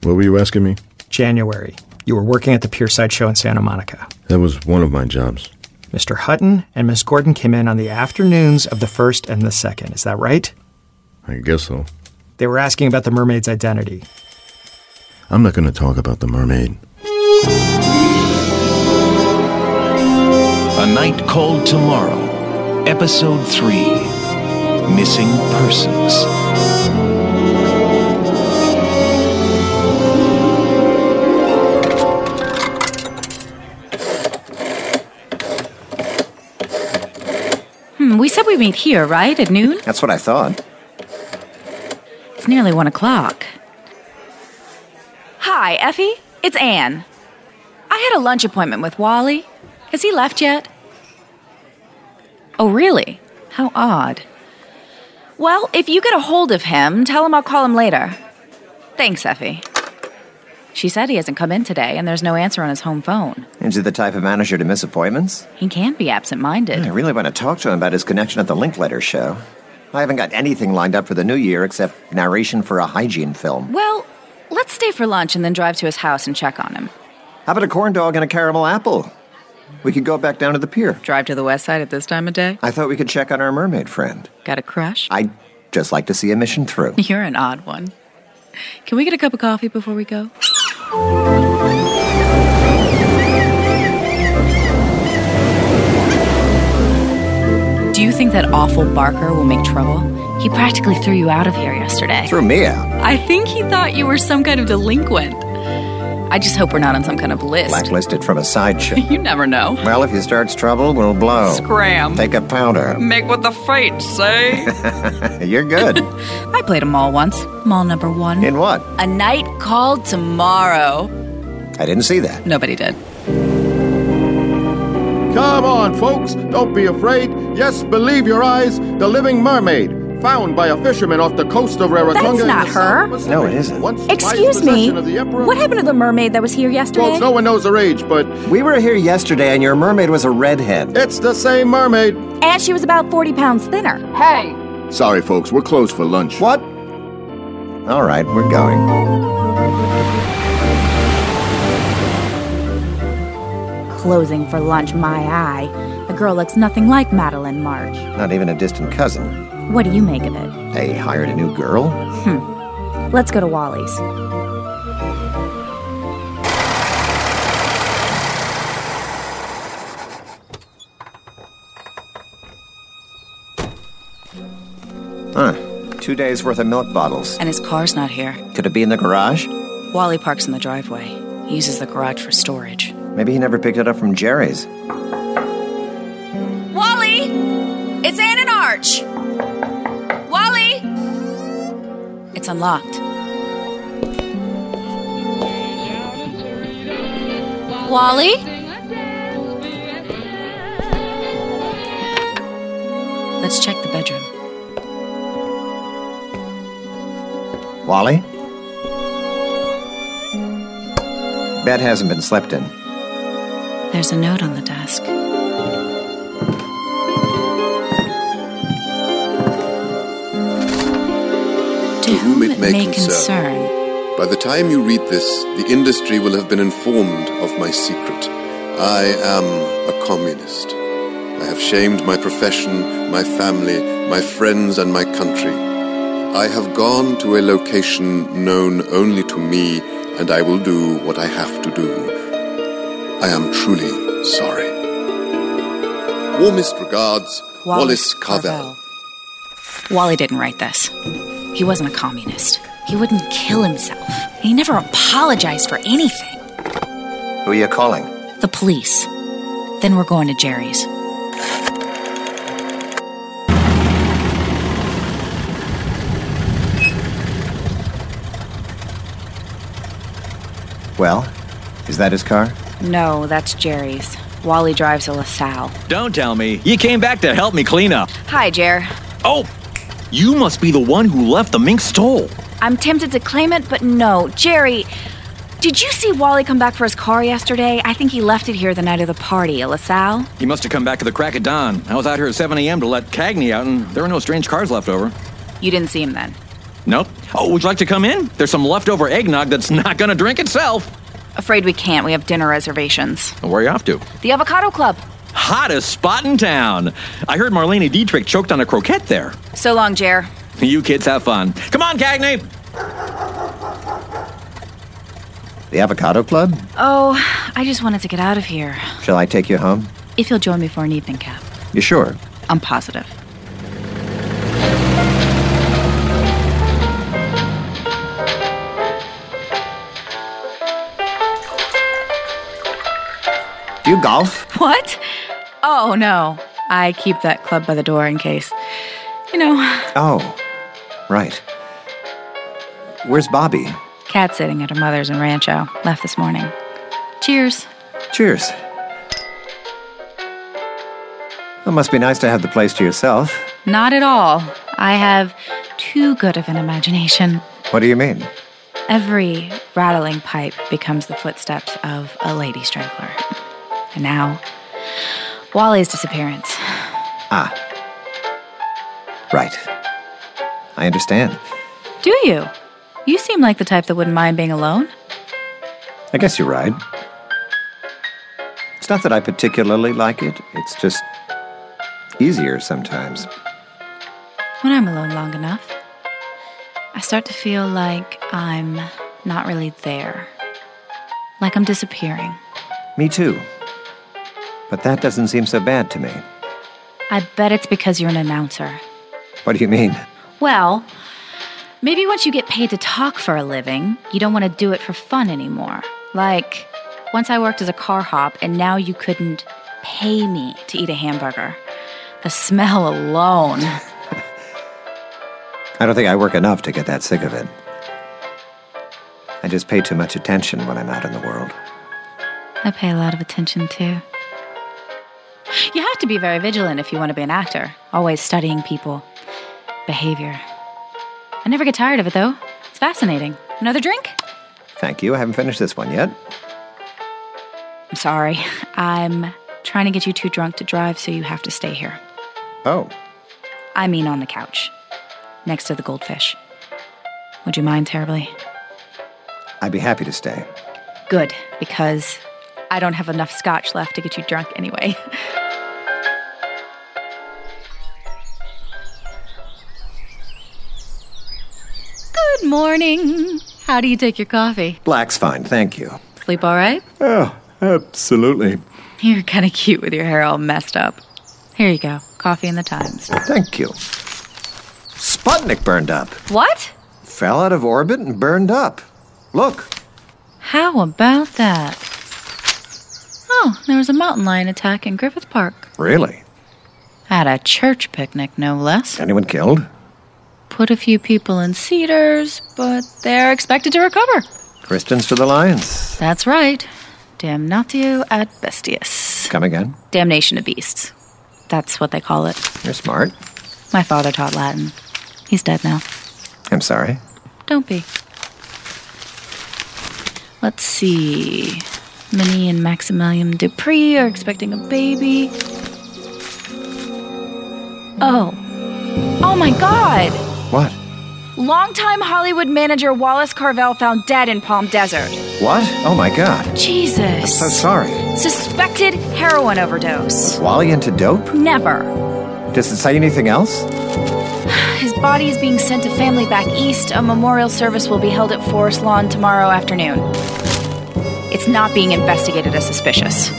What were you asking me? January. You were working at the Pierside Show in Santa Monica. That was one of my jobs. Mr. Hutton and Miss Gordon came in on the afternoons of the 1st and the 2nd. Is that right? I guess so. They were asking about the mermaid's identity. I'm not going to talk about the mermaid. A Night Called Tomorrow, Episode 3, Missing Persons. We said we'd meet here, right? At noon? That's what I thought. It's nearly 1 o'clock. Hi, Effie. It's Anne. I had a lunch appointment with Wally. Has he left yet? Oh, really? How odd. Well, if you get a hold of him, tell him I'll call him later. Thanks, Effie. She said he hasn't come in today, and there's no answer on his home phone. Is he the type of manager to miss appointments? He can be absent-minded. I really want to talk to him about his connection at the Linklater show. I haven't got anything lined up for the new year except narration for a hygiene film. Well, let's stay for lunch and then drive to his house and check on him. How about a corn dog and a caramel apple? We could go back down to the pier. Drive to the west side at this time of day? I thought we could check on our mermaid friend. Got a crush? I'd just like to see a mission through. You're an odd one. Can we get a cup of coffee before we go? Do you think that awful Barker will make trouble? He practically threw you out of here yesterday. Threw me out? I think he thought you were some kind of delinquent. I just hope we're not on some kind of list. Blacklisted from a sideshow. You never know. Well, if he starts trouble, we'll blow. Scram. Take a powder. Make what the fates say. You're good. I played a mall once. Mall number 1. In what? A Night Called Tomorrow. I didn't see that. Nobody did. Come on, folks. Don't be afraid. Yes, believe your eyes. The living mermaid. Found by a fisherman off the coast of Rarotonga. That's not her. No, it isn't. Excuse me. What happened to the mermaid that was here yesterday? Folks, no one knows her age, but... We were here yesterday and your mermaid was a redhead. It's the same mermaid. And she was about 40 pounds thinner. Hey! Sorry, folks. We're closed for lunch. What? All right, we're going. Closing for lunch, my eye. The girl looks nothing like Madeline March. Not even a distant cousin. What do you make of it? They hired a new girl? Let's go to Wally's. Huh. 2 days worth of milk bottles. And his car's not here. Could it be in the garage? Wally parks in the driveway. He uses the garage for storage. Maybe he never picked it up from Jerry's. Wally! It's Ann and Arch! Wally! It's unlocked. Wally? Let's check the bedroom. Wally? Bed hasn't been slept in. There's a note on the desk. To whom it may concern. By the time you read this, the industry will have been informed of my secret. I am a communist. I have shamed my profession, my family, my friends, and my country. I have gone to a location known only to me, and I will do what I have to do. I am truly sorry. Warmest regards, Wallace Carvel. Wally didn't write this. He wasn't a communist. He wouldn't kill himself. He never apologized for anything. Who are you calling? The police. Then we're going to Jerry's. Well, is that his car? No, that's Jerry's. Wally drives a LaSalle. Don't tell me. You came back to help me clean up. Hi, Jer. Oh, you must be the one who left the mink stole. I'm tempted to claim it, but no. Jerry, did you see Wally come back for his car yesterday? I think he left it here the night of the party, a LaSalle. He must have come back at the crack of dawn. I was out here at 7 a.m. to let Cagney out, and there were no strange cars left over. You didn't see him then? Nope. Oh, would you like to come in? There's some leftover eggnog that's not gonna drink itself. Afraid we can't. We have dinner reservations. Where are you off to? The Avocado Club. Hottest spot in town. I heard Marlene Dietrich choked on a croquette there. So long, Jer. You kids have fun. Come on, Cagney. The Avocado Club? Oh, I just wanted to get out of here. Shall I take you home? If you'll join me for an evening cap. You sure? I'm positive. Do you golf? What? Oh, no. I keep that club by the door in case. You know. Oh, right. Where's Bobby? Cat sitting at her mother's in Rancho. Left this morning. Cheers. Cheers. It must be nice to have the place to yourself. Not at all. I have too good of an imagination. What do you mean? Every rattling pipe becomes the footsteps of a lady strangler. And now, Wally's disappearance. Ah. Right. I understand. Do you? You seem like the type that wouldn't mind being alone. I guess you're right. It's not that I particularly like it. It's just easier sometimes. When I'm alone long enough, I start to feel like I'm not really there. Like I'm disappearing. Me too. But that doesn't seem so bad to me. I bet it's because you're an announcer. What do you mean? Well, maybe once you get paid to talk for a living, you don't want to do it for fun anymore. Like, once I worked as a car hop, and now you couldn't pay me to eat a hamburger. The smell alone. I don't think I work enough to get that sick of it. I just pay too much attention when I'm out in the world. I pay a lot of attention, too. You have to be very vigilant if you want to be an actor. Always studying people. Behavior. I never get tired of it, though. It's fascinating. Another drink? Thank you. I haven't finished this one yet. I'm sorry. I'm trying to get you too drunk to drive, so you have to stay here. Oh. I mean on the couch. Next to the goldfish. Would you mind terribly? I'd be happy to stay. Good, because I don't have enough scotch left to get you drunk anyway. Good morning. How do you take your coffee? Black's fine, thank you. Sleep all right? Oh, absolutely. You're kind of cute with your hair all messed up. Here you go. Coffee and the Times. Thank you. Sputnik burned up. What? Fell out of orbit and burned up. Look. How about that? Oh, there was a mountain lion attack in Griffith Park. Really? At a church picnic, no less. Anyone killed? Put a few people in cedars, but they're expected to recover. Christians to the lions. That's right. Damnatio ad bestias. Come again? Damnation to beasts. That's what they call it. You're smart. My father taught Latin. He's dead now. I'm sorry. Don't be. Let's see. Minnie and Maximilian Dupree are expecting a baby. Oh. Oh my God! What? Longtime Hollywood manager Wallace Carvel found dead in Palm Desert. What? Oh my God. Jesus. I'm so sorry. Suspected heroin overdose. Wally into dope? Never. Does it say anything else? His body is being sent to family back east. A memorial service will be held at Forest Lawn tomorrow afternoon. It's not being investigated as suspicious.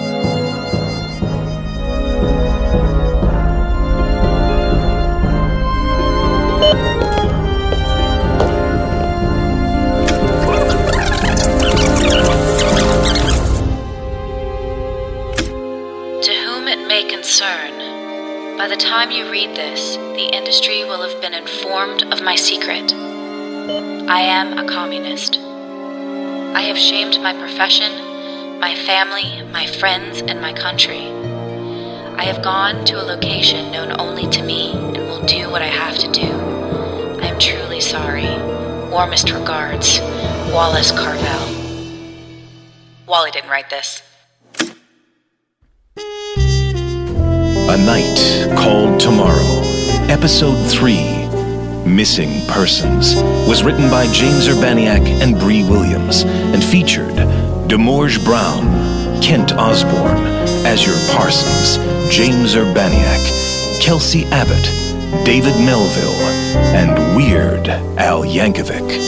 To whom it may concern, by the time you read this, the industry will have been informed of my secret. I am a communist. I have shamed my profession, my family, my friends, and my country. I have gone to a location known only to me and will do what I have to do. I am truly sorry. Warmest regards, Wallace Carvel. Wally didn't write this. A Night Called Tomorrow, Episode 3, Missing Persons was written by James Urbaniak and Bree Williams and featured Demorge Brown, Kent Osborne, Azure Parsons, James Urbaniak, Kelsey Abbott, David Melville, and Weird Al Yankovic.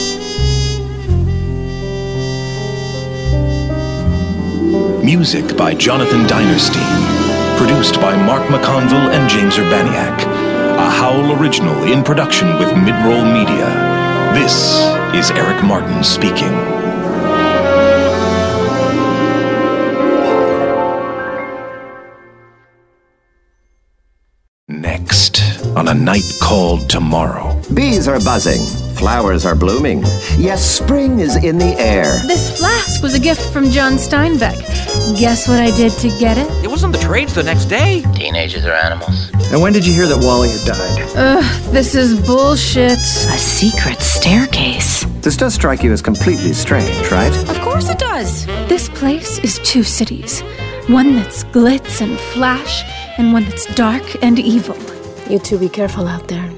Music by Jonathan Dinerstein. Produced by Mark McConville and James Urbaniak. A Howl original in production with Midroll Media. This is Eric Martin speaking. Next, on A Night Called Tomorrow. Bees are buzzing. Flowers are blooming. Yes, spring is in the air. This flask was a gift from John Steinbeck. Guess what I did to get it? It was on the trades the next day. Teenagers are animals. And when did you hear that Wally had died? Ugh, this is bullshit. A secret staircase. This does strike you as completely strange, right? Of course it does. This place is two cities. One that's glitz and flash, and one that's dark and evil. You two be careful out there.